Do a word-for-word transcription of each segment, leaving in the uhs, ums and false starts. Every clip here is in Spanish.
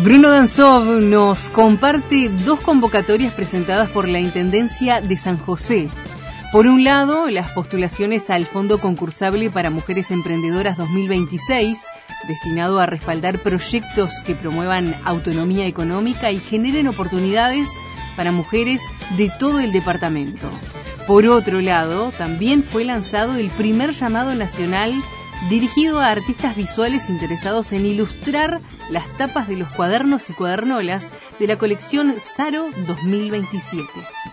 Bruno Danzov nos comparte dos convocatorias presentadas por la Intendencia de San José. Por un lado, las postulaciones al Fondo Concursable para Mujeres Emprendedoras dos mil veintiséis, destinado a respaldar proyectos que promuevan autonomía económica y generen oportunidades para mujeres de todo el departamento. Por otro lado, también fue lanzado el primer llamado nacional dirigido a artistas visuales interesados en ilustrar las tapas de los cuadernos y cuadernolas de la colección Saro dos mil veintisiete.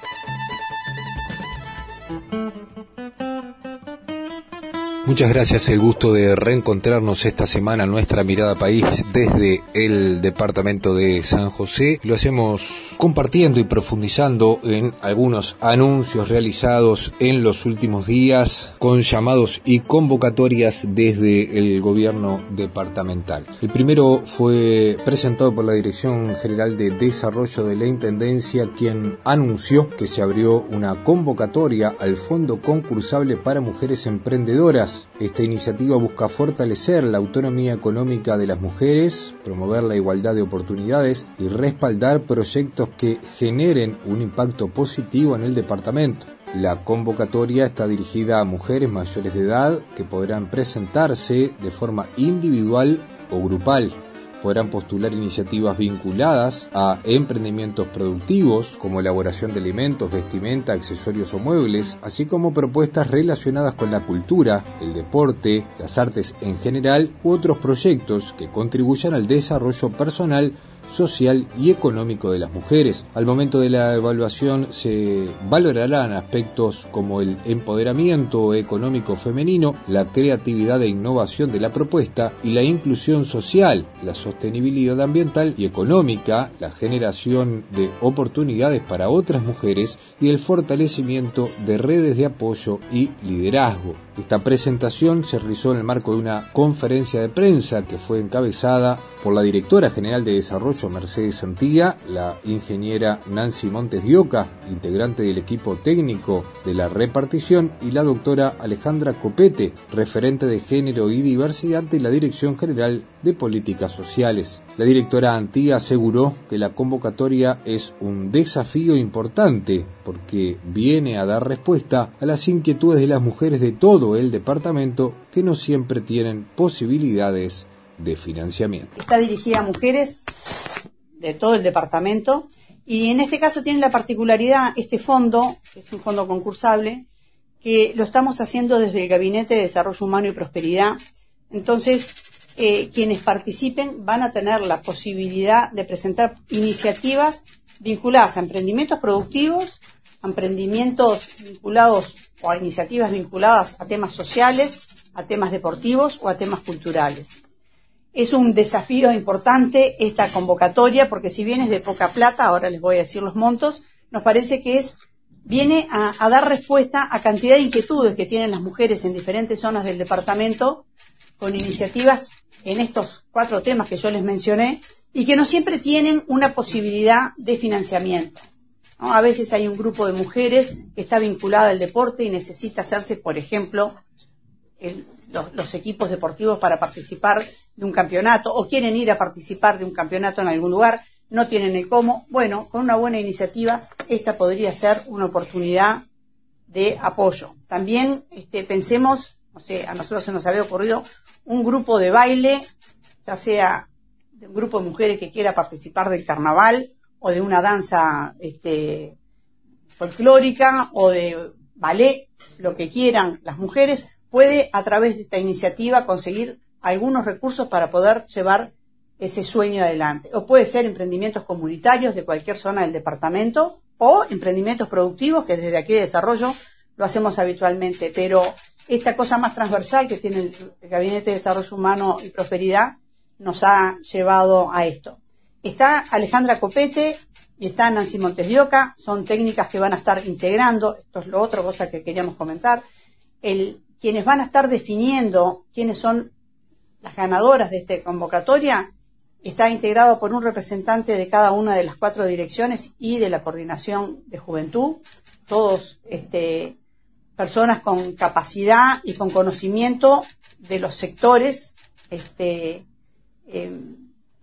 Muchas gracias, el gusto de reencontrarnos esta semana en Nuestra Mirada País desde el departamento de San José. Lo hacemos compartiendo y profundizando en algunos anuncios realizados en los últimos días con llamados y convocatorias desde el gobierno departamental. El primero fue presentado por la Dirección General de Desarrollo de la Intendencia, quien anunció que se abrió una convocatoria al Fondo Concursable para Mujeres Emprendedoras. Esta iniciativa busca fortalecer la autonomía económica de las mujeres, promover la igualdad de oportunidades y respaldar proyectos que generen un impacto positivo en el departamento. La convocatoria está dirigida a mujeres mayores de edad que podrán presentarse de forma individual o grupal. Podrán postular iniciativas vinculadas a emprendimientos productivos como elaboración de alimentos, vestimenta, accesorios o muebles, así como propuestas relacionadas con la cultura, el deporte, las artes en general u otros proyectos que contribuyan al desarrollo personal, social y económico de las mujeres. Al momento de la evaluación se valorarán aspectos como el empoderamiento económico femenino, la creatividad e innovación de la propuesta y la inclusión social, la sostenibilidad ambiental y económica, la generación de oportunidades para otras mujeres y el fortalecimiento de redes de apoyo y liderazgo. Esta presentación se realizó en el marco de una conferencia de prensa que fue encabezada por la directora general de Desarrollo Mercedes Santía, la ingeniera Nancy Montes de Oca, integrante del equipo técnico de la repartición, y la doctora Alejandra Copete, referente de Género y Diversidad de la Dirección General de Políticas Sociales. La directora Antía aseguró que la convocatoria es un desafío importante porque viene a dar respuesta a las inquietudes de las mujeres de todo el departamento que no siempre tienen posibilidades de financiamiento. Está dirigida a mujeres de todo el departamento y en este caso tiene la particularidad, este fondo, que es un fondo concursable, que lo estamos haciendo desde el Gabinete de Desarrollo Humano y Prosperidad. Entonces, eh, quienes participen van a tener la posibilidad de presentar iniciativas vinculadas a emprendimientos productivos, a emprendimientos vinculados o a iniciativas vinculadas a temas sociales, a temas deportivos o a temas culturales. Es un desafío importante esta convocatoria porque si bien es de poca plata, ahora les voy a decir los montos, nos parece que es viene a, a dar respuesta a cantidad de inquietudes que tienen las mujeres en diferentes zonas del departamento con iniciativas en estos cuatro temas que yo les mencioné y que no siempre tienen una posibilidad de financiamiento, ¿no? A veces hay un grupo de mujeres que está vinculada al deporte y necesita hacerse, por ejemplo, el, los, los equipos deportivos para participar de un campeonato o quieren ir a participar de un campeonato en algún lugar, no tienen el cómo. Bueno, con una buena iniciativa esta podría ser una oportunidad de apoyo. También este, pensemos, no sé, a nosotros se nos había ocurrido un grupo de baile, ya sea de un grupo de mujeres que quiera participar del carnaval o de una danza este, folclórica o de ballet, lo que quieran las mujeres, puede a través de esta iniciativa conseguir algunos recursos para poder llevar ese sueño adelante. O puede ser emprendimientos comunitarios de cualquier zona del departamento o emprendimientos productivos que desde aquí de desarrollo lo hacemos habitualmente. Pero esta cosa más transversal que tiene el Gabinete de Desarrollo Humano y Prosperidad nos ha llevado a esto. Está Alejandra Copete y está Nancy Montes de Oca, son técnicas que van a estar integrando, esto es lo otro, cosa que queríamos comentar, el, quienes van a estar definiendo quiénes son las ganadoras de esta convocatoria, está integrado por un representante de cada una de las cuatro direcciones y de la coordinación de juventud, todos este, personas con capacidad y con conocimiento de los sectores este, eh,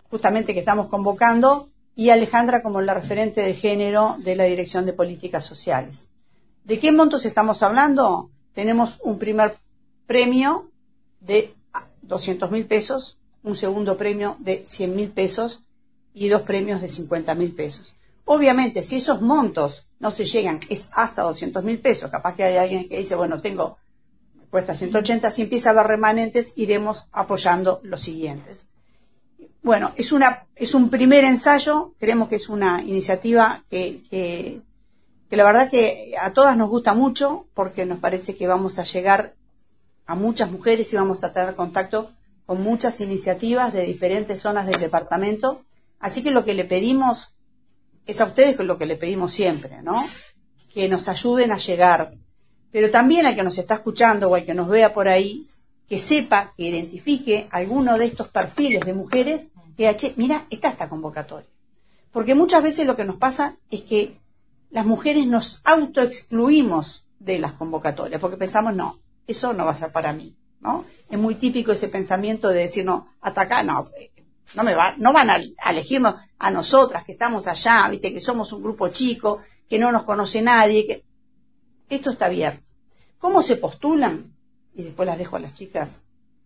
justamente que estamos convocando, y Alejandra como la referente de género de la Dirección de Políticas Sociales. ¿De qué montos estamos hablando? Tenemos un primer premio de doscientos mil pesos, un segundo premio de cien mil pesos y dos premios de cincuenta mil pesos. Obviamente, si esos montos no se llegan, es hasta doscientos mil pesos. Capaz que hay alguien que dice, bueno, tengo, cuesta ciento ochenta, si empieza a haber remanentes, iremos apoyando los siguientes. Bueno, es una, es un primer ensayo, creemos que es una iniciativa que, que, que la verdad que a todas nos gusta mucho, porque nos parece que vamos a llegar a muchas mujeres y vamos a tener contacto con muchas iniciativas de diferentes zonas del departamento. Así que lo que le pedimos es a ustedes lo que le pedimos siempre, ¿no? Que nos ayuden a llegar. Pero también al que nos está escuchando o al que nos vea por ahí, que sepa, que identifique alguno de estos perfiles de mujeres que, che, mira, está esta convocatoria. Porque muchas veces lo que nos pasa es que las mujeres nos autoexcluimos de las convocatorias, porque pensamos, no, eso no va a ser para mí, ¿no? Es muy típico ese pensamiento de decir, no, hasta acá, no, no me va, no van a, a elegirnos a nosotras que estamos allá, viste, que somos un grupo chico, que no nos conoce nadie, que esto está abierto. ¿Cómo se postulan? Y después las dejo a las chicas.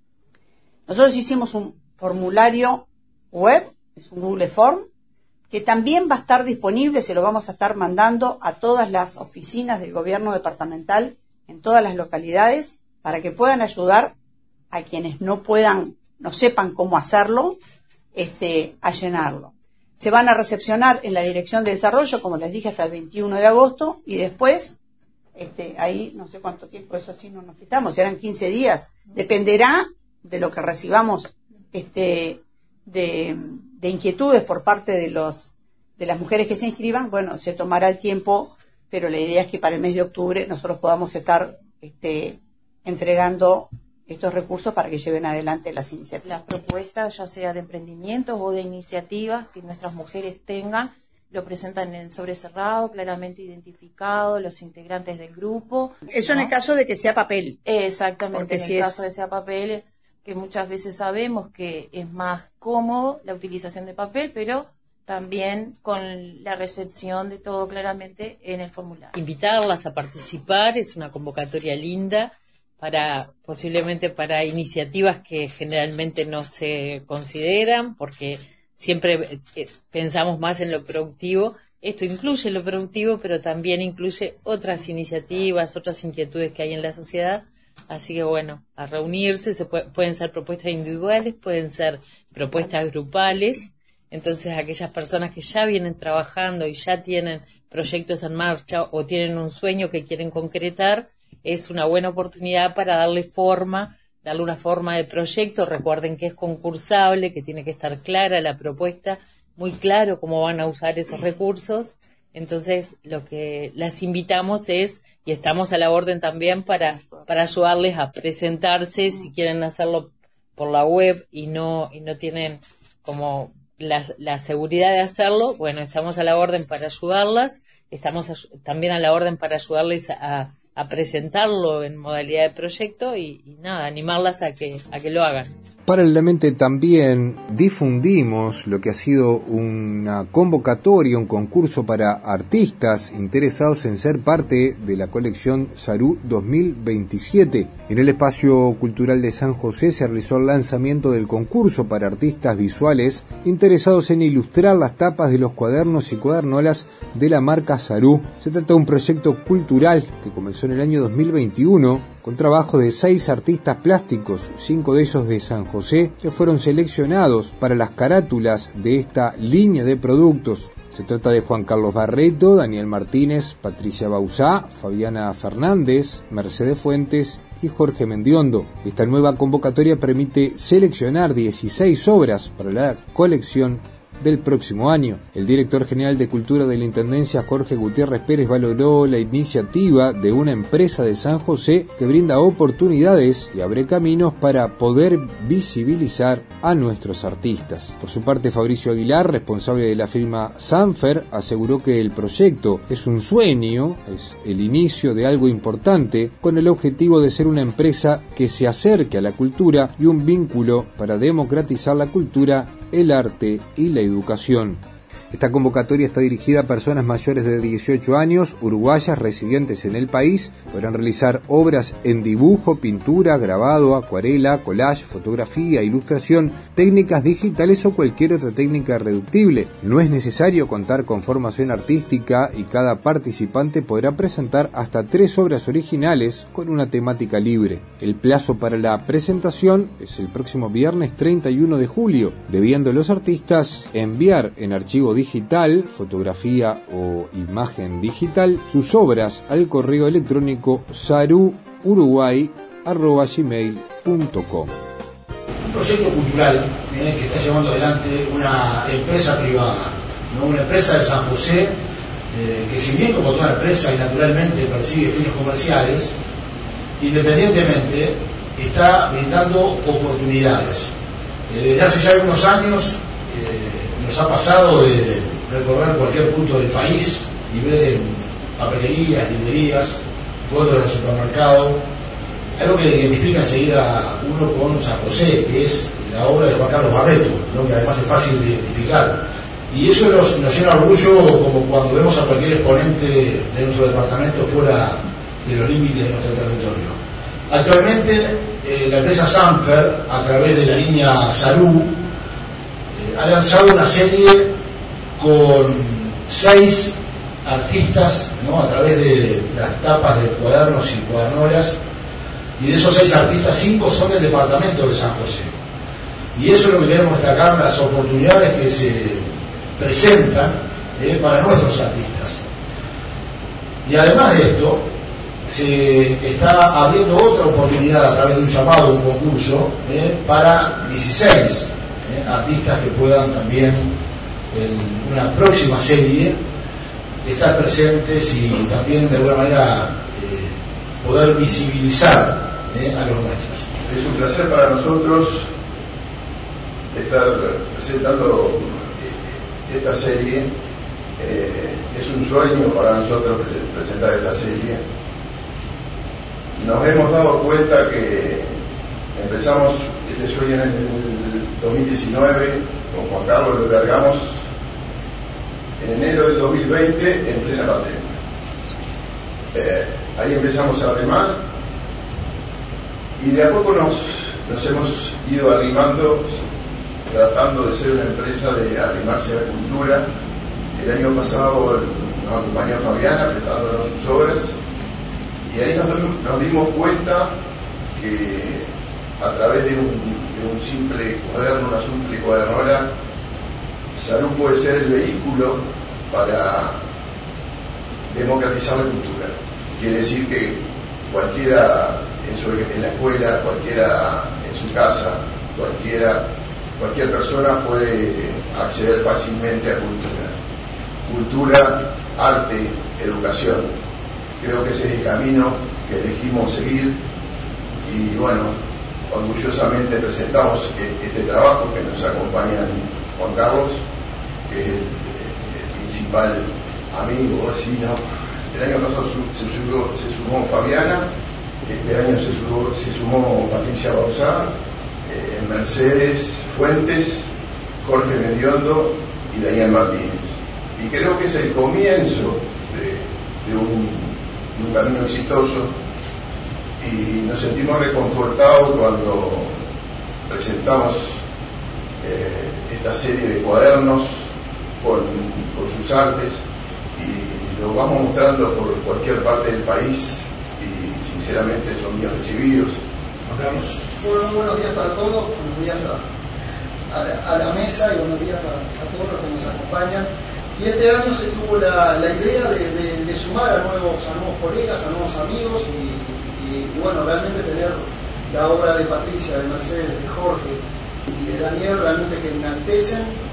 Nosotros hicimos un formulario web, es un Google Form, que también va a estar disponible, se lo vamos a estar mandando a todas las oficinas del gobierno departamental en todas las localidades para que puedan ayudar a quienes no puedan, no sepan cómo hacerlo, este, a llenarlo. Se van a recepcionar en la Dirección de Desarrollo, como les dije, hasta el veintiuno de agosto, y después, este, ahí no sé cuánto tiempo, eso sí no nos quitamos, serán quince días, dependerá de lo que recibamos este, de, de inquietudes por parte de los de las mujeres que se inscriban. Bueno, se tomará el tiempo, pero la idea es que para el mes de octubre nosotros podamos estar este, entregando estos recursos para que lleven adelante las iniciativas. Las propuestas, ya sea de emprendimientos o de iniciativas que nuestras mujeres tengan, lo presentan en sobre cerrado, claramente identificado, los integrantes del grupo. Eso, ¿no? En el caso de que sea papel. Exactamente, porque en si el es... caso de sea papel, que muchas veces sabemos que es más cómodo la utilización de papel, pero también con la recepción de todo claramente en el formulario. Invitarlas a participar, es una convocatoria linda para posiblemente para iniciativas que generalmente no se consideran, porque siempre eh, pensamos más en lo productivo. Esto incluye lo productivo, pero también incluye otras iniciativas, otras inquietudes que hay en la sociedad. Así que bueno, a reunirse, se puede, pueden ser propuestas individuales, pueden ser propuestas grupales. Entonces aquellas personas que ya vienen trabajando y ya tienen proyectos en marcha o tienen un sueño que quieren concretar, es una buena oportunidad para darle forma, darle una forma de proyecto. Recuerden que es concursable, que tiene que estar clara la propuesta, muy claro cómo van a usar esos recursos. Entonces, lo que las invitamos es, y estamos a la orden también para, para ayudarles a presentarse, si quieren hacerlo por la web y no, y no tienen como la, la seguridad de hacerlo, bueno, estamos a la orden para ayudarlas, estamos a, también a la orden para ayudarles a, a presentarlo en modalidad de proyecto y, y nada, animarlas a que, a que lo hagan. Paralelamente también difundimos lo que ha sido una convocatoria, un concurso para artistas interesados en ser parte de la colección Sarú dos mil veintisiete. En el Espacio Cultural de San José se realizó el lanzamiento del concurso para artistas visuales interesados en ilustrar las tapas de los cuadernos y cuadernolas de la marca Sarú. Se trata de un proyecto cultural que comenzó en el año dos mil veintiuno con trabajo de seis artistas plásticos, cinco de ellos de San José, que fueron seleccionados para las carátulas de esta línea de productos. Se trata de Juan Carlos Barreto, Daniel Martínez, Patricia Bauzá, Fabiana Fernández, Mercedes Fuentes y Jorge Mendiondo. Esta nueva convocatoria permite seleccionar dieciséis obras para la colección del próximo año. El director general de Cultura de la Intendencia, Jorge Gutiérrez Pérez, valoró la iniciativa de una empresa de San José que brinda oportunidades y abre caminos para poder visibilizar a nuestros artistas. Por su parte, Fabricio Aguilar, responsable de la firma Sanfer, aseguró que el proyecto es un sueño, es el inicio de algo importante, con el objetivo de ser una empresa que se acerque a la cultura y un vínculo para democratizar la cultura, el arte y la educación. Esta convocatoria está dirigida a personas mayores de dieciocho años, uruguayas residentes en el país. Podrán realizar obras en dibujo, pintura, grabado, acuarela, collage, fotografía, ilustración, técnicas digitales o cualquier otra técnica reductible. No es necesario contar con formación artística y cada participante podrá presentar hasta tres obras originales con una temática libre. El plazo para la presentación es el próximo viernes treinta y uno de julio, debiendo los artistas enviar en archivo digital digital, fotografía o imagen digital, sus obras al correo electrónico saruuruguay arroba gmail punto com. Un proyecto cultural eh, que está llevando adelante una empresa privada, ¿no? Una empresa de San José, eh, que si bien como toda empresa y naturalmente persigue fines comerciales, independientemente está brindando oportunidades. Eh, desde hace ya algunos años eh, nos ha pasado de recorrer cualquier punto del país y ver en papelerías, librerías, góndolas de supermercado, algo que identifica enseguida uno con San José, que es la obra de Juan Carlos Barreto, ¿no? Que además es fácil de identificar. Y eso nos, nos llena orgullo como cuando vemos a cualquier exponente de nuestro departamento fuera de los límites de nuestro territorio. Actualmente eh, la empresa Sanfer, a través de la línea Sarú, ha lanzado una serie con seis artistas, ¿no? A través de las tapas de cuadernos y cuadernolas, y de esos seis artistas, cinco son del departamento de San José. Y eso es lo que queremos destacar, las oportunidades que se presentan eh, para nuestros artistas. Y además de esto, se está abriendo otra oportunidad a través de un llamado, un concurso, eh, para dieciséis Eh, artistas que puedan también en una próxima serie estar presentes y también de alguna manera eh, poder visibilizar eh, a los nuestros. Es un placer para nosotros estar presentando esta serie. Eh, es un sueño para nosotros presentar esta serie. Nos hemos dado cuenta que empezamos este sueño en el dos mil diecinueve, con Juan Carlos lo largamos en enero del dos mil veinte en plena pandemia. Eh, ahí empezamos a remar y de a poco nos, nos hemos ido arrimando, tratando de ser una empresa de arrimarse a la cultura. El año pasado nos acompañó Fabiana prestándonos sus obras y ahí nos, nos dimos cuenta que a través de un, de un simple cuaderno, una simple cuadernola, Salud puede ser el vehículo para democratizar la cultura. Quiere decir que cualquiera en, su, en la escuela, cualquiera en su casa, cualquiera, cualquier persona puede acceder fácilmente a cultura. Cultura, arte, educación. Creo que ese es el camino que elegimos seguir y bueno, orgullosamente presentamos este trabajo que nos acompaña Juan Carlos, que es el, el principal amigo, vecino. El año pasado se, sumó, se sumó Fabiana, este año se sumó, se sumó Patricia Bauzá, eh, Mercedes Fuentes, Jorge Mediondo y Daniel Martínez. Y creo que es el comienzo de, de, un, de un camino exitoso. Y nos sentimos reconfortados cuando presentamos eh, esta serie de cuadernos con, con sus artes y los vamos mostrando por cualquier parte del país y sinceramente son bien recibidos. Carlos. Bueno, buenos días para todos, buenos días a, a, la, a la mesa y buenos días a, a todos los que nos acompañan. Y este año se tuvo la, la idea de, de, de sumar a nuevos, a nuevos colegas, a nuevos amigos y Y, y bueno, realmente tener la obra de Patricia, de Mercedes, de Jorge y de Daniel realmente que enaltecen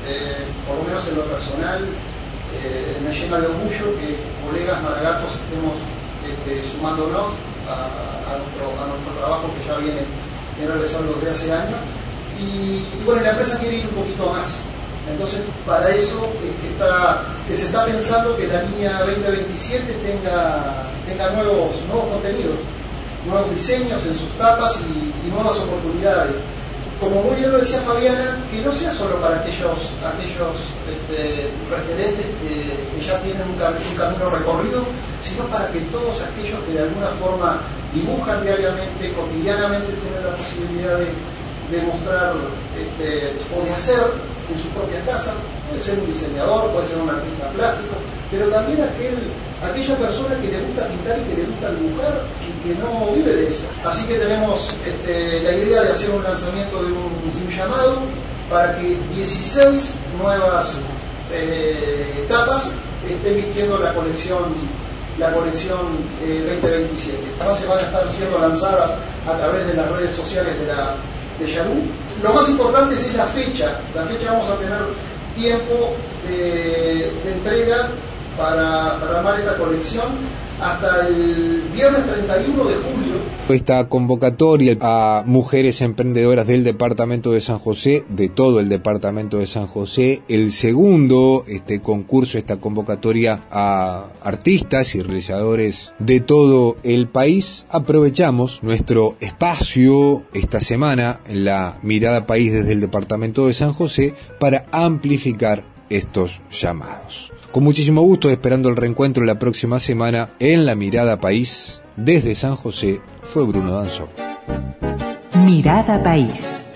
este, por lo menos en lo personal, eh, me llena de orgullo que colegas maragatos estemos este, sumándonos a, a, nuestro, a nuestro trabajo que ya viene, viene realizando desde hace años. Y, y bueno, la empresa quiere ir un poquito más. Entonces, para eso es que, está, que se está pensando que la línea veinte veintisiete tenga, tenga nuevos, nuevos contenidos, nuevos diseños en sus tapas y, y nuevas oportunidades. Como muy bien lo decía Fabiana, que no sea solo para aquellos, aquellos este, referentes que, que ya tienen un, un camino recorrido, sino para que todos aquellos que de alguna forma dibujan diariamente, cotidianamente, tienen la posibilidad de, de mostrar este, o de hacer en su propia casa. Puede ser un diseñador, puede ser un artista plástico, pero también aquel, aquella persona que le gusta pintar y que le gusta dibujar y que no vive de eso. Así que tenemos este, la idea de hacer un lanzamiento de un, de un llamado para que dieciséis nuevas eh, etapas estén vistiendo la colección la colección eh, veinte veintisiete. Además se van a estar siendo lanzadas a través de las redes sociales de la de Yahoo. Lo más importante es la fecha. La fecha vamos a tener tiempo de, de entrega para, para armar esta colección hasta el viernes treinta y uno de julio. Esta convocatoria a mujeres emprendedoras del departamento de San José, de todo el departamento de San José, el segundo este concurso, esta convocatoria a artistas y realizadores de todo el país. Aprovechamos nuestro espacio esta semana en la Mirada País desde el departamento de San José para amplificar estos llamados. Con muchísimo gusto, esperando el reencuentro la próxima semana en La Mirada País. Desde San José, fue Bruno Danzó. Mirada País.